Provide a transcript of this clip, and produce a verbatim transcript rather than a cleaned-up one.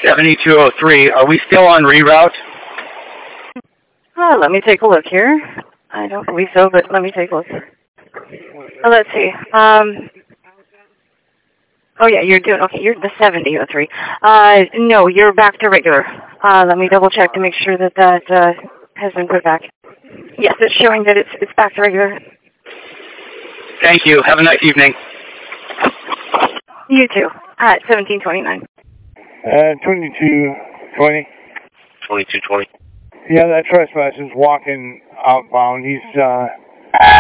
seventy-two oh three. Are we still on reroute? Oh, let me take a look here. I don't believe so, but let me take a look. Oh, let's see. Um, oh, yeah, you're doing, okay, you're the seventy oh three. Uh, no, you're back to regular. Uh, let me double check to make sure that that uh, has been put back. Yes, it's showing that it's, it's back to regular. Thank you. Have a nice evening. You too, at seventeen twenty-nine. Uh, twenty-two twenty. twenty-two twenty. Yeah, that trespasser's walking outbound. He's, uh,